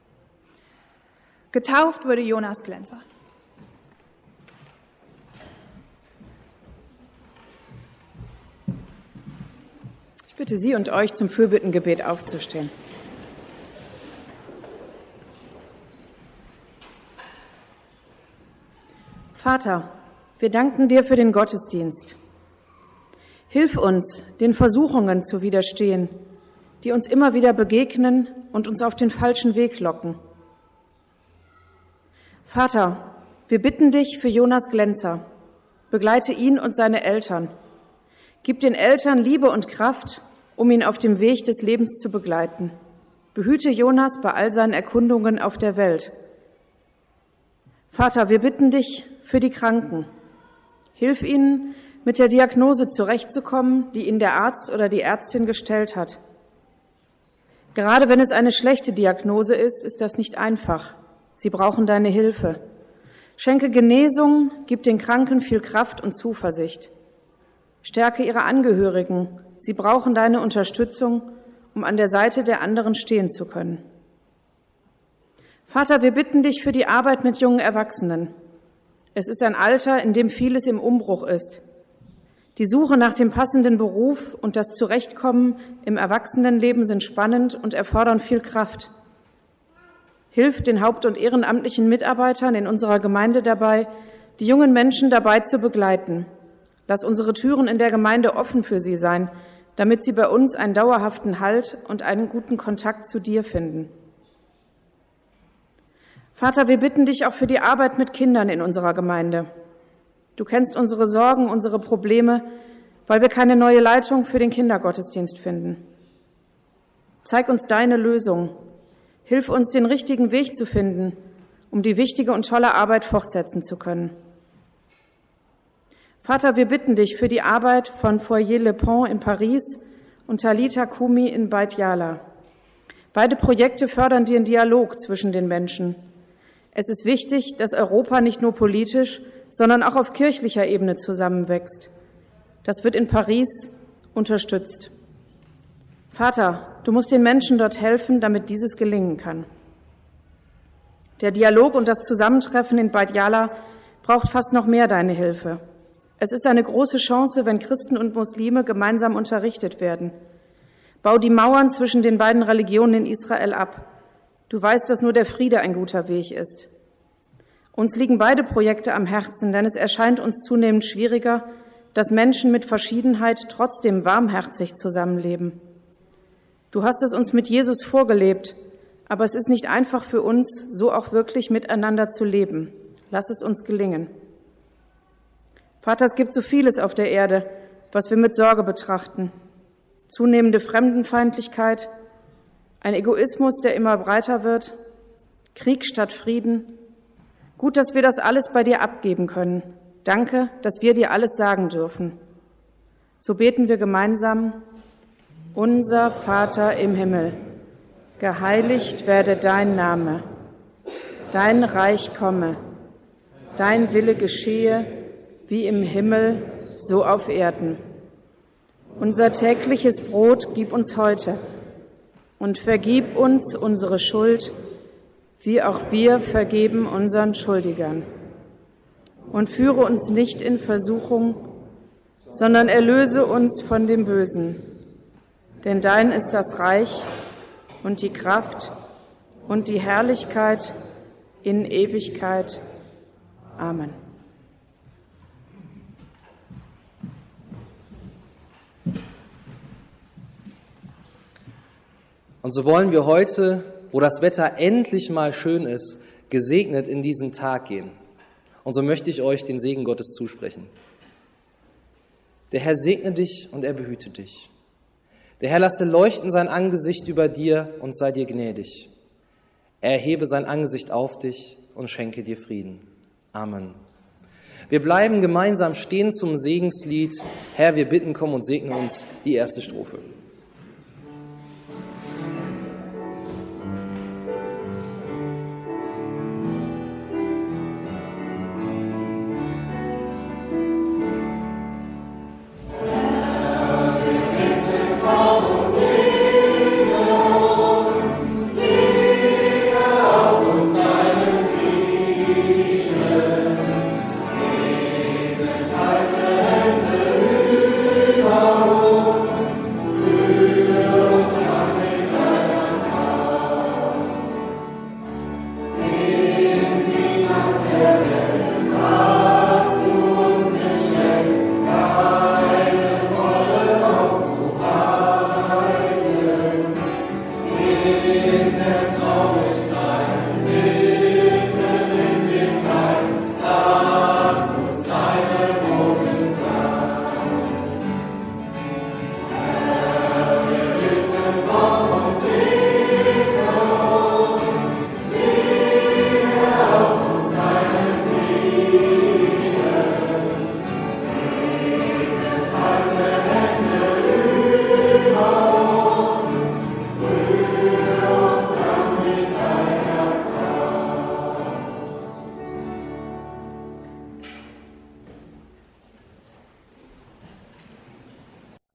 A: Getauft wurde Jonas Glenzer.
B: Ich bitte Sie und euch zum Fürbittengebet aufzustehen. Vater, wir danken dir für den Gottesdienst. Hilf uns, den Versuchungen zu widerstehen, die uns immer wieder begegnen und uns auf den falschen Weg locken. Vater, wir bitten dich für Jonas Glenzer. Begleite ihn und seine Eltern. Gib den Eltern Liebe und Kraft, um ihn auf dem Weg des Lebens zu begleiten. Behüte Jonas bei all seinen Erkundungen auf der Welt. Vater, wir bitten dich für die Kranken. Hilf ihnen, mit der Diagnose zurechtzukommen, die ihnen der Arzt oder die Ärztin gestellt hat. Gerade wenn es eine schlechte Diagnose ist, ist das nicht einfach. Sie brauchen deine Hilfe. Schenke Genesung, gib den Kranken viel Kraft und Zuversicht. Stärke ihre Angehörigen. Sie brauchen deine Unterstützung, um an der Seite der anderen stehen zu können. Vater, wir bitten dich für die Arbeit mit jungen Erwachsenen. Es ist ein Alter, in dem vieles im Umbruch ist. Die Suche nach dem passenden Beruf und das Zurechtkommen im Erwachsenenleben sind spannend und erfordern viel Kraft. Hilf den haupt- und ehrenamtlichen Mitarbeitern in unserer Gemeinde dabei, die jungen Menschen dabei zu begleiten. Lass unsere Türen in der Gemeinde offen für sie sein, damit sie bei uns einen dauerhaften Halt und einen guten Kontakt zu dir finden. Vater, wir bitten dich auch für die Arbeit mit Kindern in unserer Gemeinde. Du kennst unsere Sorgen, unsere Probleme, weil wir keine neue Leitung für den Kindergottesdienst finden. Zeig uns deine Lösung. Hilf uns, den richtigen Weg zu finden, um die wichtige und tolle Arbeit fortsetzen zu können. Vater, wir bitten dich für die Arbeit von Foyer Le Pont in Paris und Talita Kumi in Beit Jala. Beide Projekte fördern den Dialog zwischen den Menschen. Es ist wichtig, dass Europa nicht nur politisch, sondern auch auf kirchlicher Ebene zusammenwächst. Das wird in Paris unterstützt. Vater, du musst den Menschen dort helfen, damit dieses gelingen kann. Der Dialog und das Zusammentreffen in Beit Jala braucht fast noch mehr deine Hilfe. Es ist eine große Chance, wenn Christen und Muslime gemeinsam unterrichtet werden. Bau die Mauern zwischen den beiden Religionen in Israel ab. Du weißt, dass nur der Friede ein guter Weg ist. Uns liegen beide Projekte am Herzen, denn es erscheint uns zunehmend schwieriger, dass Menschen mit Verschiedenheit trotzdem warmherzig zusammenleben. Du hast es uns mit Jesus vorgelebt, aber es ist nicht einfach für uns, so auch wirklich miteinander zu leben. Lass es uns gelingen. Vater, es gibt so vieles auf der Erde, was wir mit Sorge betrachten. Zunehmende Fremdenfeindlichkeit, ein Egoismus, der immer breiter wird, Krieg statt Frieden. Gut, dass wir das alles bei dir abgeben können. Danke, dass wir dir alles sagen dürfen. So beten wir gemeinsam: Unser Vater im Himmel, geheiligt werde dein Name, dein Reich komme, dein Wille geschehe, wie im Himmel, so auf Erden. Unser tägliches Brot gib uns heute und vergib uns unsere Schuld, wie auch wir vergeben unseren Schuldigern. Und führe uns nicht in Versuchung, sondern erlöse uns von dem Bösen. Denn dein ist das Reich und die Kraft und die Herrlichkeit in Ewigkeit. Amen.
C: Und so wollen wir heute, wo das Wetter endlich mal schön ist, gesegnet in diesen Tag gehen. Und so möchte ich euch den Segen Gottes zusprechen. Der Herr segne dich und er behüte dich. Der Herr lasse leuchten sein Angesicht über dir und sei dir gnädig. Er erhebe sein Angesicht auf dich und schenke dir Frieden. Amen. Wir bleiben gemeinsam stehen zum Segenslied. Herr, wir bitten, komm und segne uns, die erste Strophe.